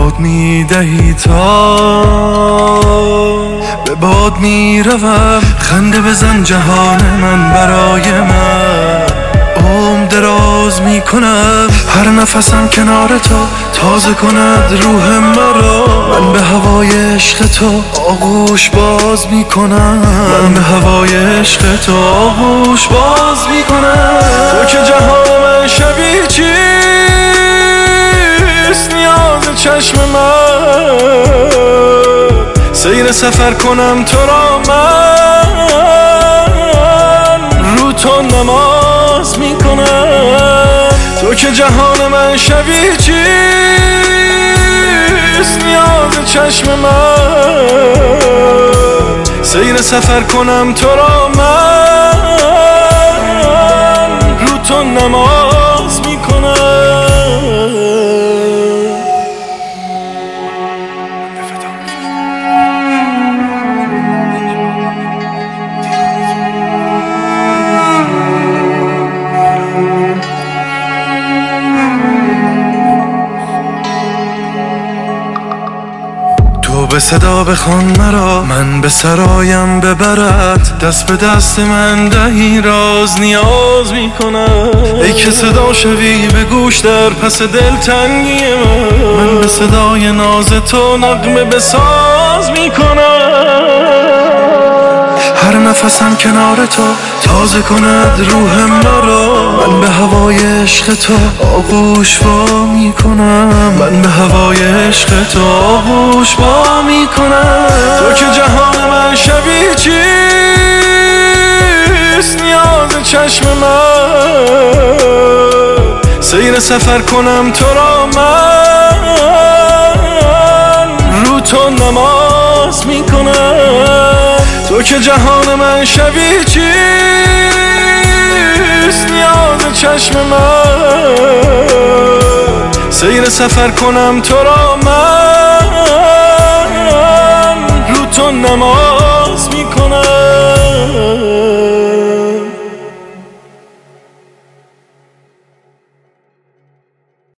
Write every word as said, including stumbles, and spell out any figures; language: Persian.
باد میدهی تا به باد میروم. خنده بزن جهان من برای من، عمر دراز میکنم. هر نفسم کنار تو تازه کند روح مرا. من به هوای عشق تو آغوش باز میکنم. من به هوای عشق تو آغوش باز میکنم. تو که جهان من شبیه چیست نیاز چشم من. سیر سفر کنم تو را من، رو تو نماز میکنم. تو که جهان من شبیه چیست نیاز چشم من. سیر سفر کنم تو را من، رو تو نماز میکنم. به صدا بخوان مرا، من به سرایم ببرد. دست به دست من دهی راز نیاز میکنم. ای که صدا شوی به گوش در پس دلتنگی من. من به صدای ناز تو نغمه بساز میکنم. هر نفسم کنار تو تازه کند روح مرا. من به هوای عشق تو آغوش وا میکنم. من به هوای عشق تو آغوش وا میکنم. تو که جهان من شبیه چیست نیاز چشم من. سیر سفر کنم تو را من، رو تو نماز میکنم. تو که جهان من شبیه چیست نیاز چشم من. سیر سفر کنم تو را من، رو تو نماز